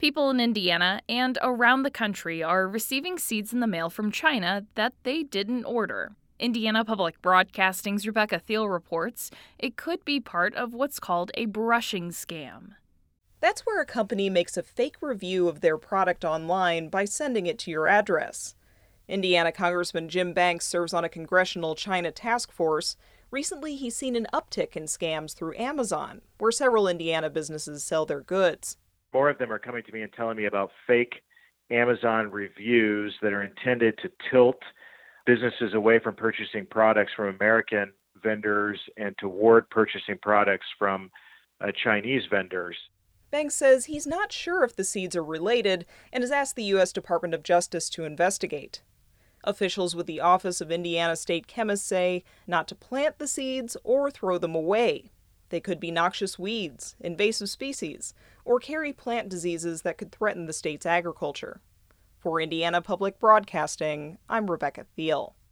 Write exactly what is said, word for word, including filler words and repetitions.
People in Indiana and around the country are receiving seeds in the mail from China that they didn't order. Indiana Public Broadcasting's Rebecca Thiel reports it could be part of what's called a brushing scam. That's where a company makes a fake review of their product online by sending it to your address. Indiana Congressman Jim Banks serves on a congressional China task force. Recently, he's seen an uptick in scams through Amazon, where several Indiana businesses sell their goods. More of them are coming to me and telling me about fake Amazon reviews that are intended to tilt businesses away from purchasing products from American vendors and toward purchasing products from uh, Chinese vendors. Banks says he's not sure if the seeds are related and has asked the U S Department of Justice to investigate. Officials with the Office of Indiana State Chemists say not to plant the seeds or throw them away. They could be noxious weeds, invasive species, or carry plant diseases that could threaten the state's agriculture. For Indiana Public Broadcasting, I'm Rebecca Thiel.